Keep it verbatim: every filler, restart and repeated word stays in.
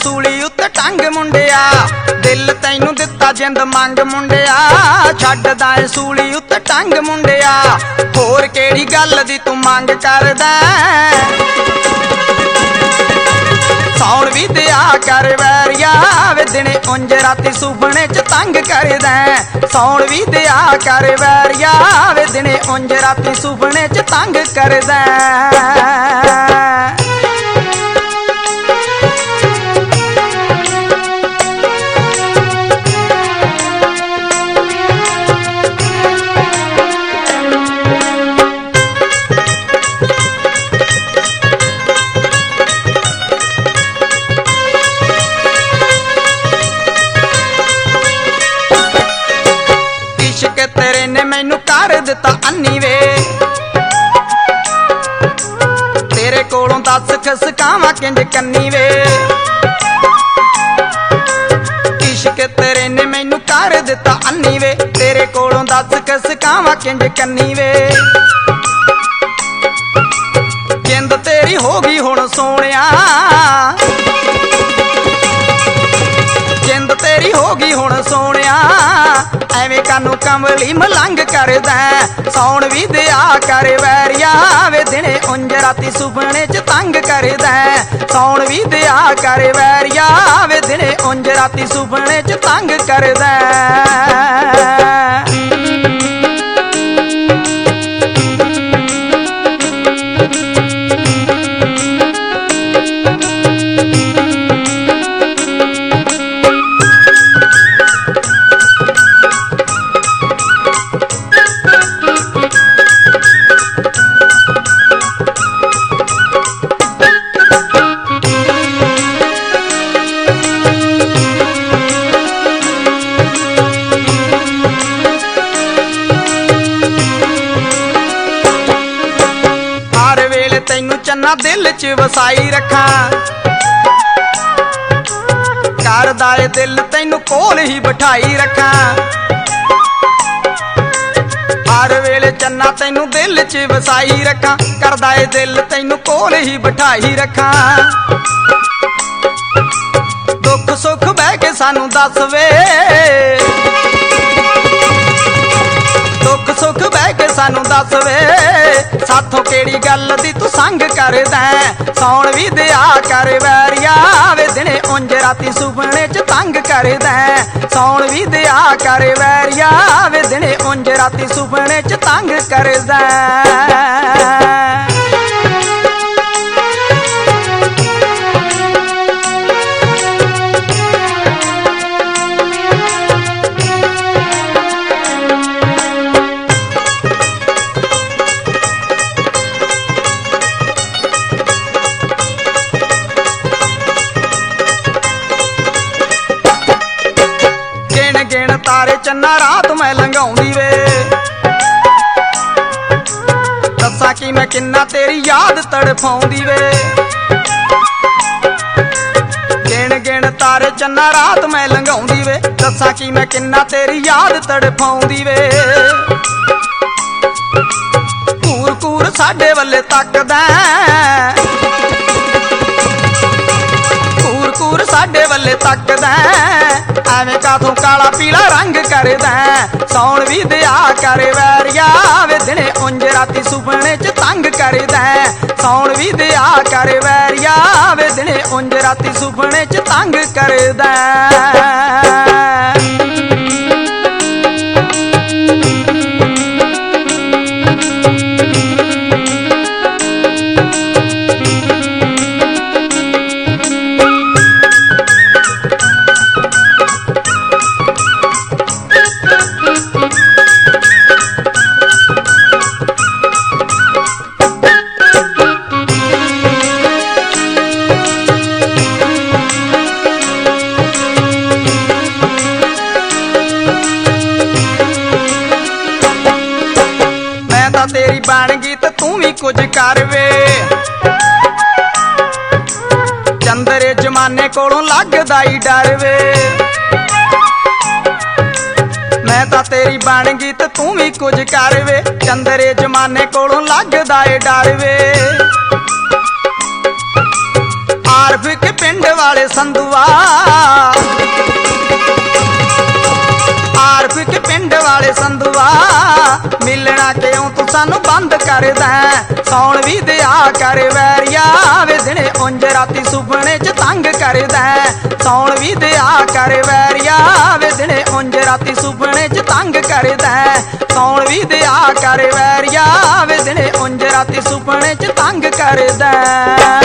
सूली उत्ते टंग मुंडिया दिल तैनू दिता जिंद मंग मुंडिया छड्डदा ऐ सूली उत्ते टंग मुंडिया होर केड़ी गल दी तू मंग करदा सौण भी दिया कर वैरिया वे दिने उंज राती सुपने च तंग करदा सौण भी दिया कर वैरिया वे दिने उंज राती सुपने च तंग करदा तेरे ने मैनू कर दिता अन्नी वे तेरे कोलों दस खसकावां किंज कन्नी वे इश्क तेरे ने मैनू कर दिता अन्नी वे तेरे कोलों दस खसकावां किंज कन्नी वे जिंद तेरी हो गई हुण सोहणिया जिंद तेरी हो गई हुण सोहणिया एवें कानू कमली मलंग करदा सौण भी दिया कर वैरिया वे दिने उंज राती सुपने च तंग करदा सौण भी दिया कर वैरिया वे दिने उंज राती सुपने च तंग करदा चन्ना दिल च वसाई रखा करदा ए दिल तैनू कोल ही बिठाई रखा हर वेले चन्ना तैनू दिल च वसाई रखा करदा ए दिल तैनू कोल ही बिठाई रखा दुख सुख बह के सानू दस वे दुख सुख बह के सानू दस वे साथों केड़ी गल दी तू संग करदा सौण भी दिया कर वैरिया वे दिने उंज राती सुपने च तंग करदा सौण भी दिया कर वैरिया वे दिने उंज राती सुपने च तंग करदा तारे चन्ना रात मैं लंघाउंदी वे दस्सां कि मैं किन्ना तेरी याद तड़फाउंदी वे गिण गिण तारे चन्ना रात मैं लंघाउंदी वे दस्सां कि मैं किन्ना तेरी याद तड़फाउंदी वे कूर कूर साडे वल्ले तकदा कूर कूर साडे वल्ले तकदा एवें काथों काला पीला रंग करदा सौण भी दिया कर वैरिया वे दिने उंज राती सुपने च तंग करदा सौण भी दिया कर वैरिया वे दिने उंज राती सुपने च तंग करदा तेरी बन गई तो तू भी कुछ कर वे चंदरे जमाने कोलों लगदा ही डर वे मैं तो तेरी बन गई तो तू भी कुछ कर वे चंदरे जमाने कोलों लगदा ही डर वे आरफ के पिंड वाले संधू ਸੰਧੂਆ ਆਰਫ ਕੇ ਪਿੰਡ ਵਾਲੇ ਸੰਧੂਆ ਮਿਲਣਾ ਕਿਉਂ ਤੂੰ ਸਾਨੂੰ ਬੰਦ ਕਰਦਾ ਸੌਣ ਵੀ ਦਿਆ ਕਰ ਵੈਰੀਆ ਵੇ ਦਿਨੇ ਉਂਝ ਰਾਤੀ ਸੁਪਨੇ ਚ ਤੰਗ ਕਰਦਾ ਸੌਣ ਵੀ ਦਿਆ ਕਰ ਵੈਰੀਆ ਵੇ ਦਿਨੇ ਉਂਝ ਰਾਤੀ ਸੁਪਨੇ ਚ ਤੰਗ ਕਰਦਾ ਸੌਣ ਵੀ ਦਿਆ ਕਰ ਵੈਰੀਆ ਵੇ ਦਿਨੇ ਉਂਝ ਰਾਤੀ ਸੁਪਨੇ ਚ ਤੰਗ ਕਰਦਾ।